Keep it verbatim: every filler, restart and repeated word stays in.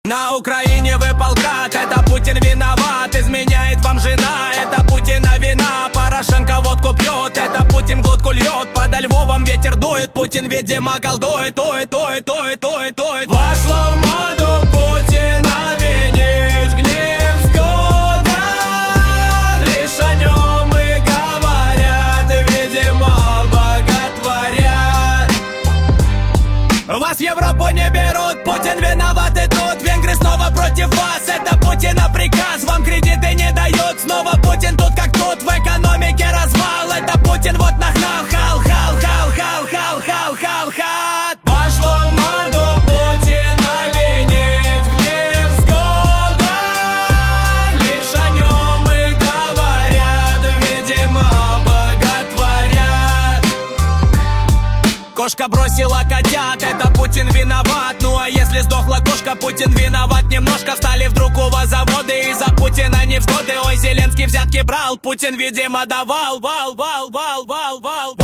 На Украине выпал крак, это Путин виноват. Изменяет вам жена, это Путина вина. Порошенко водку пьет, это Путин глотку льет. Подо Львовом ветер дует, Путин, видимо, колдует. Дует, дует, дует, дует, дует. Вошло в моду Путина винить, гнев сгода. Лишь о нем и говорят, видимо, боготворят. Вас в Европу не берут, Путин виноват и тут. Венгры снова против вас, это Путина приказ. Вам кредиты не дают, снова Путин тут как тут. В экономике развал, это Путин вот нагнал. Хал, хал, хал, хал, хал, хал, хал, хал. Пошло в моду Путина винить, гнев сгода. Лишь о нем и говорят, видимо, боготворят. Кошка бросила котят, это Путин виноват. Ну а если сдохла кошка, Путин виноват немножко. Встали вдруг у вас заводы, из-за Путина невзгоды. Ой, Зеленский взятки брал, Путин, видимо, давал. Вал, вал, вал, вал, вал.